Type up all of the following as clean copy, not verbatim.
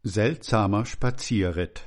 Seltsamer Spazierritt.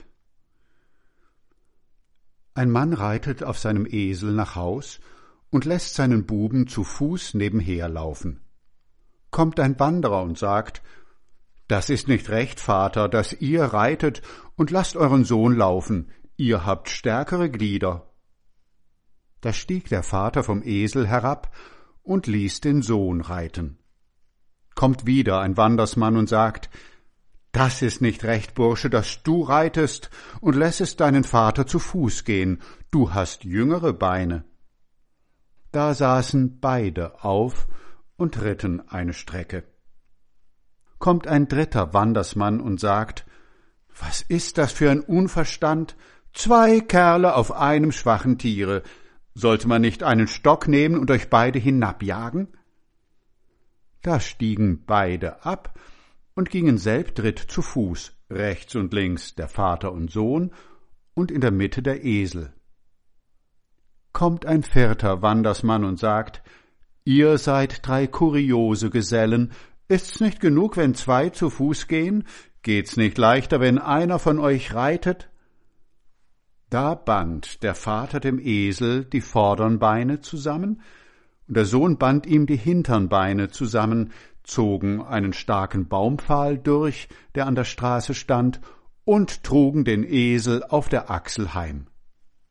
Ein Mann reitet auf seinem Esel nach Haus und lässt seinen Buben zu Fuß nebenher laufen. Kommt ein Wanderer und sagt: »Das ist nicht recht, Vater, dass ihr reitet, und lasst euren Sohn laufen, ihr habt stärkere Glieder.« Da stieg der Vater vom Esel herab und ließ den Sohn reiten. Kommt wieder ein Wandersmann und sagt: »Das ist nicht recht, Bursche, dass du reitest und lässest deinen Vater zu Fuß gehen, du hast jüngere Beine.« Da saßen beide auf und ritten eine Strecke. Kommt ein dritter Wandersmann und sagt: »Was ist das für ein Unverstand? 2 Kerle auf einem schwachen Tiere. Sollte man nicht einen Stock nehmen und euch beide hinabjagen?« Da stiegen beide ab und gingen selbdritt zu Fuß, rechts und links der Vater und Sohn und in der Mitte der Esel. Kommt ein vierter Wandersmann und sagt: »Ihr seid 3 kuriose Gesellen, ist's nicht genug, wenn 2 zu Fuß gehen? Geht's nicht leichter, wenn einer von euch reitet?« Da band der Vater dem Esel die vordern Beine zusammen, und der Sohn band ihm die hintern Beine zusammen, zogen einen starken Baumpfahl durch, der an der Straße stand, und trugen den Esel auf der Achsel heim.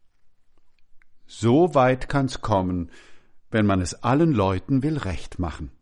So weit kann's kommen, wenn man es allen Leuten will recht machen.